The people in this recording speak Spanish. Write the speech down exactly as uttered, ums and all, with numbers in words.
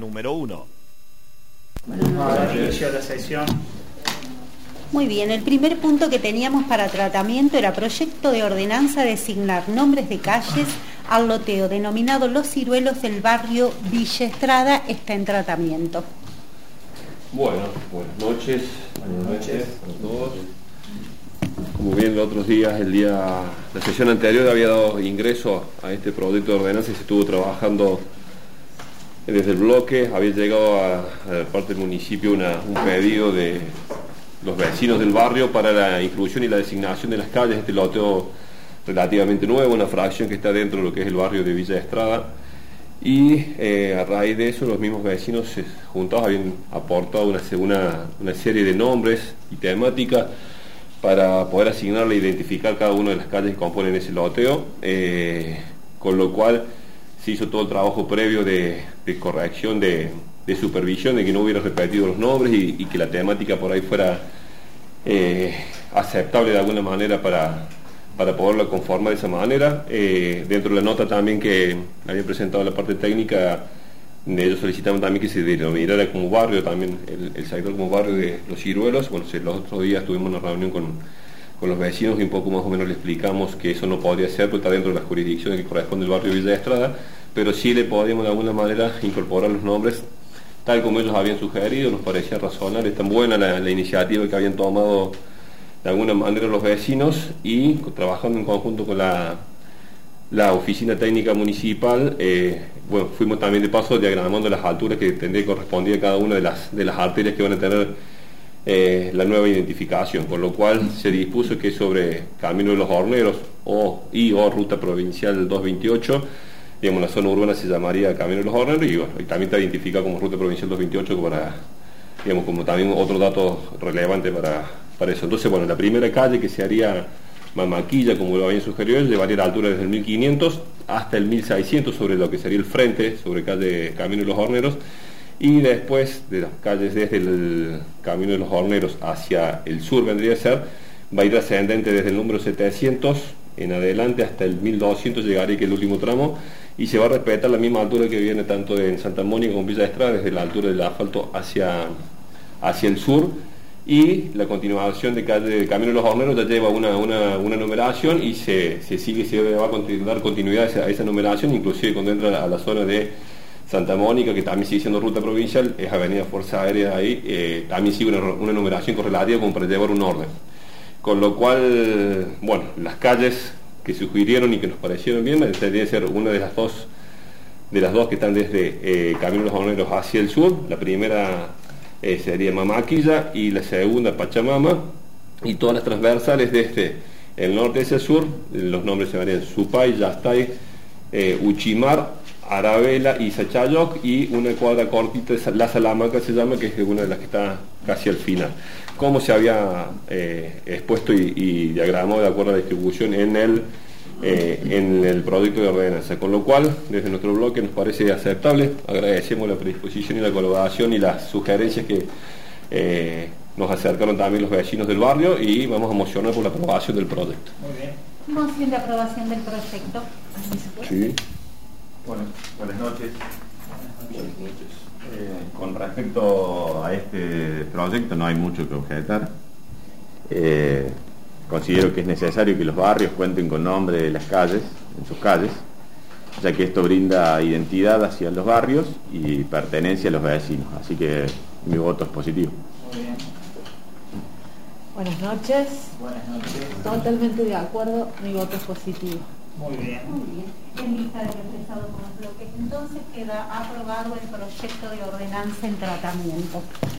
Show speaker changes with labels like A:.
A: número uno.
B: Bueno, inicio la sesión.
C: Muy bien, el primer punto que teníamos para tratamiento era proyecto de ordenanza de designar nombres de calles al loteo denominado Los Ciruelos del barrio Villa Estrada. Está en tratamiento.
D: Bueno, buenas noches. Buenas noches a todos. Como bien los otros días, el día, la sesión anterior había dado ingreso a este proyecto de ordenanza y se estuvo trabajando desde el bloque. Había llegado a, a parte del municipio una, un pedido de los vecinos del barrio para la inclusión y la designación de las calles. Este loteo relativamente nuevo, una fracción que está dentro de lo que es el barrio de Villa Estrada. Y eh, a raíz de eso los mismos vecinos eh, juntos habían aportado una, una, una serie de nombres y temáticas para poder asignarle e identificar cada una de las calles que componen ese loteo, eh, con lo cual se hizo todo el trabajo previo de, de corrección, de, de supervisión, de que no hubiera repetido los nombres y, y que la temática por ahí fuera eh, aceptable de alguna manera para, para poderla conformar de esa manera. Eh, dentro de la nota también que había presentado la parte técnica, ellos solicitaban también que se denominara como barrio también el, el sector como barrio de Los Ciruelos. Bueno, los otros días tuvimos una reunión con, con los vecinos y un poco más o menos le explicamos que eso no podría ser porque está dentro de la jurisdicción que corresponde al barrio de Villa Estrada, pero sí le podíamos de alguna manera incorporar los nombres tal como ellos habían sugerido. Nos parecía razonable, es tan buena la, la iniciativa que habían tomado de alguna manera los vecinos, y trabajando en conjunto con la la oficina técnica municipal, eh, bueno, fuimos también de paso diagramando las alturas que tendría que corresponder a cada una de las, de las arterias que van a tener eh, la nueva identificación, con lo cual se dispuso que sobre Camino de los Horneros o, y o Ruta Provincial doscientos veintiocho, digamos, la zona urbana se llamaría Camino de los Horneros y, bueno, y también está identificado como Ruta Provincial doscientos veintiocho para, digamos, como también otro dato relevante para, para eso. Entonces, bueno, la primera calle que se haría Mamaquilla, como lo habían sugerido, llevaría la altura desde el mil quinientos hasta el mil seiscientos sobre lo que sería el frente, sobre calle Camino de los Horneros, y después de las calles desde el Camino de los Horneros hacia el sur vendría a ser, va a ir ascendente desde el número setecientos en adelante hasta el mil doscientos, llegaría que el último tramo, y se va a respetar la misma altura que viene tanto en Santa Mónica como en Villa Estrada, desde la altura del asfalto hacia, hacia el sur. Y la continuación de calle de Camino de los Horneros ya lleva una, una, una numeración y se, se sigue, se va a dar continuidad a esa, a esa numeración, inclusive cuando entra a la zona de Santa Mónica, que también sigue siendo ruta provincial, es Avenida Fuerza Aérea ahí, eh, también sigue una, una numeración correlativa como para llevar un orden. Con lo cual, bueno, las calles que sugirieron y que nos parecieron bien, debería ser una de las dos, de las dos que están desde eh, Camino de los Horneros hacia el sur. La primera Eh, sería Mamaquilla y la segunda Pachamama, y todas las transversales desde el norte hacia el sur, los nombres se llamarían Supay, Yastay, eh, Uchimar, Arabela y Sachayoc, y una cuadra cortita, La Salamanca se llama, que es una de las que está casi al final, como se había eh, expuesto y, y diagramado de acuerdo a la distribución en el Eh, en el proyecto de ordenanza, con lo cual desde nuestro bloque nos parece aceptable. Agradecemos la predisposición y la colaboración y las sugerencias que eh, nos acercaron también los vecinos del barrio, y vamos a mocionar por la aprobación del proyecto.
B: Muy bien.
C: Moción de aprobación del proyecto.
D: Sí.
E: Bueno, buenas noches. Buenas noches. Eh, con respecto a este proyecto no hay mucho que objetar. Eh, Considero que es necesario que los barrios cuenten con nombre de las calles, en sus calles, ya que esto brinda identidad hacia los barrios y pertenencia a los vecinos. Así que mi voto es positivo.
B: Muy bien.
F: Buenas noches.
B: Buenas noches.
F: Totalmente de acuerdo, mi voto es positivo.
B: Muy bien.
C: Muy bien. En vista de lo expresado por los bloques, entonces queda aprobado el proyecto de ordenanza en tratamiento.